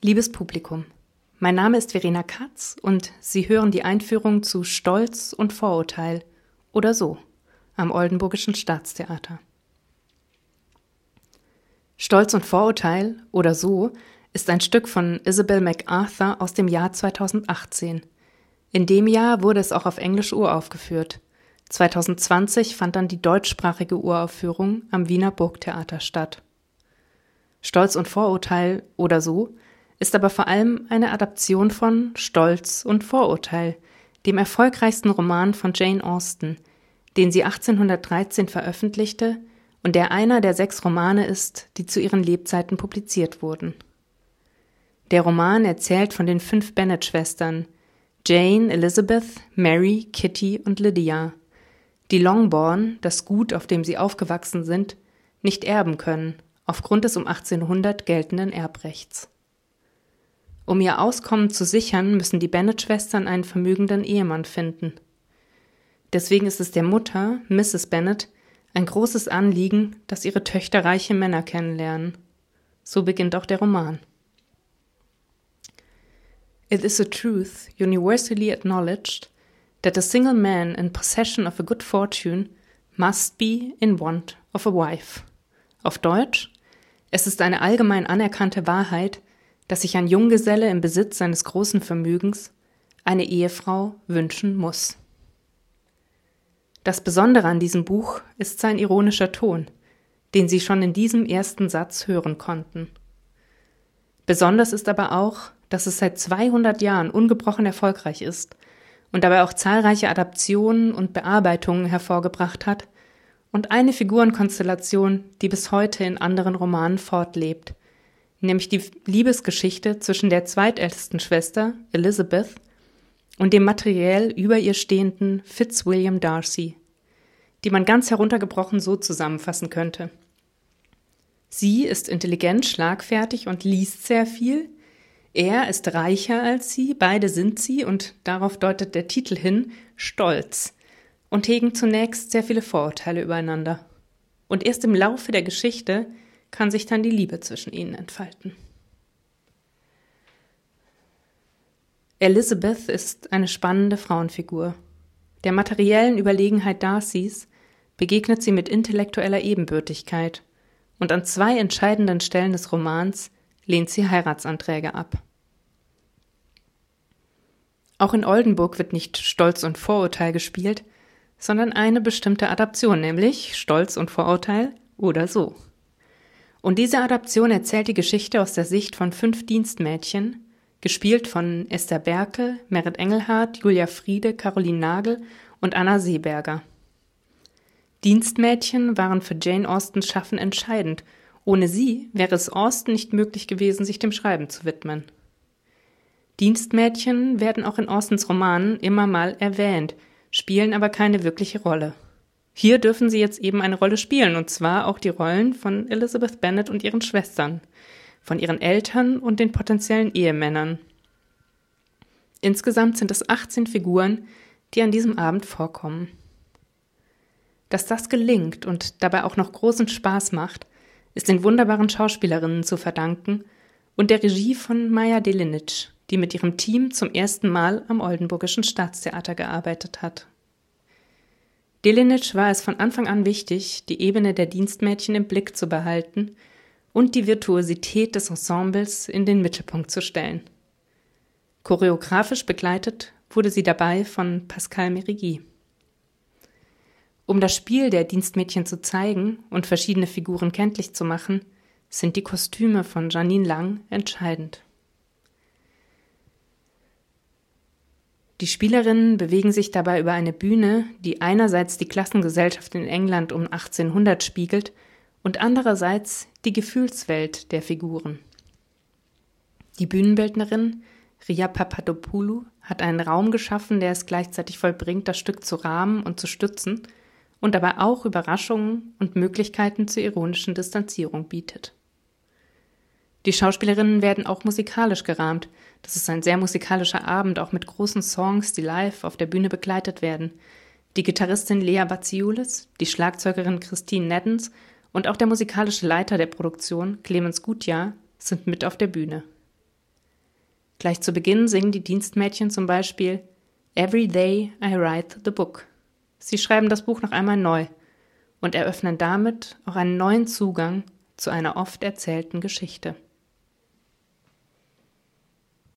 Liebes Publikum, mein Name ist Verena Katz und Sie hören die Einführung zu Stolz und Vorurteil oder so am Oldenburgischen Staatstheater. Stolz und Vorurteil oder so ist ein Stück von Isabel MacArthur aus dem Jahr 2018. In dem Jahr wurde es auch auf Englisch uraufgeführt. 2020 fand dann die deutschsprachige Uraufführung am Wiener Burgtheater statt. Stolz und Vorurteil oder so ist aber vor allem eine Adaption von Stolz und Vorurteil, dem erfolgreichsten Roman von Jane Austen, den sie 1813 veröffentlichte und der einer der 6 Romane ist, die zu ihren Lebzeiten publiziert wurden. Der Roman erzählt von den 5 Bennet-Schwestern, Jane, Elizabeth, Mary, Kitty und Lydia, die Longbourn, das Gut, auf dem sie aufgewachsen sind, nicht erben können, aufgrund des um 1800 geltenden Erbrechts. Um ihr Auskommen zu sichern, müssen die Bennet-Schwestern einen vermögenden Ehemann finden. Deswegen ist es der Mutter, Mrs. Bennet, ein großes Anliegen, dass ihre Töchter reiche Männer kennenlernen. So beginnt auch der Roman. It is a truth universally acknowledged that a single man in possession of a good fortune must be in want of a wife. Auf Deutsch: Es ist eine allgemein anerkannte Wahrheit, dass sich ein Junggeselle im Besitz seines großen Vermögens eine Ehefrau wünschen muss. Das Besondere an diesem Buch ist sein ironischer Ton, den Sie schon in diesem ersten Satz hören konnten. Besonders ist aber auch, dass es seit 200 Jahren ungebrochen erfolgreich ist und dabei auch zahlreiche Adaptionen und Bearbeitungen hervorgebracht hat und eine Figurenkonstellation, die bis heute in anderen Romanen fortlebt, nämlich die Liebesgeschichte zwischen der zweitältesten Schwester, Elizabeth, und dem materiell über ihr stehenden Fitzwilliam Darcy, die man ganz heruntergebrochen so zusammenfassen könnte. Sie ist intelligent, schlagfertig und liest sehr viel. Er ist reicher als sie, beide sind sie, und darauf deutet der Titel hin, stolz, und hegen zunächst sehr viele Vorurteile übereinander. Und erst im Laufe der Geschichte kann sich dann die Liebe zwischen ihnen entfalten. Elizabeth ist eine spannende Frauenfigur. Der materiellen Überlegenheit Darcys begegnet sie mit intellektueller Ebenbürtigkeit und an 2 entscheidenden Stellen des Romans lehnt sie Heiratsanträge ab. Auch in Oldenburg wird nicht Stolz und Vorurteil gespielt, sondern eine bestimmte Adaption, nämlich Stolz und Vorurteil oder so. Und diese Adaption erzählt die Geschichte aus der Sicht von 5 Dienstmädchen, gespielt von Esther Berkel, Merit Engelhardt, Julia Friede, Caroline Nagel und Anna Seeberger. Dienstmädchen waren für Jane Austens Schaffen entscheidend. Ohne sie wäre es Austen nicht möglich gewesen, sich dem Schreiben zu widmen. Dienstmädchen werden auch in Austens Romanen immer mal erwähnt, spielen aber keine wirkliche Rolle. Hier dürfen sie jetzt eben eine Rolle spielen, und zwar auch die Rollen von Elizabeth Bennet und ihren Schwestern, von ihren Eltern und den potenziellen Ehemännern. Insgesamt sind es 18 Figuren, die an diesem Abend vorkommen. Dass das gelingt und dabei auch noch großen Spaß macht, ist den wunderbaren Schauspielerinnen zu verdanken und der Regie von Maja Delinic, die mit ihrem Team zum ersten Mal am Oldenburgischen Staatstheater gearbeitet hat. Delinic war es von Anfang an wichtig, die Ebene der Dienstmädchen im Blick zu behalten und die Virtuosität des Ensembles in den Mittelpunkt zu stellen. Choreografisch begleitet wurde sie dabei von Pascal Merigi. Um das Spiel der Dienstmädchen zu zeigen und verschiedene Figuren kenntlich zu machen, sind die Kostüme von Janine Lang entscheidend. Die Spielerinnen bewegen sich dabei über eine Bühne, die einerseits die Klassengesellschaft in England um 1800 spiegelt und andererseits die Gefühlswelt der Figuren. Die Bühnenbildnerin Ria Papadopoulou hat einen Raum geschaffen, der es gleichzeitig vollbringt, das Stück zu rahmen und zu stützen und dabei auch Überraschungen und Möglichkeiten zur ironischen Distanzierung bietet. Die Schauspielerinnen werden auch musikalisch gerahmt. Das ist ein sehr musikalischer Abend, auch mit großen Songs, die live auf der Bühne begleitet werden. Die Gitarristin Lea Batzioulis, die Schlagzeugerin Christine Neddens und auch der musikalische Leiter der Produktion, Clemens Gutjahr, sind mit auf der Bühne. Gleich zu Beginn singen die Dienstmädchen zum Beispiel Every day I write the book. Sie schreiben das Buch noch einmal neu und eröffnen damit auch einen neuen Zugang zu einer oft erzählten Geschichte.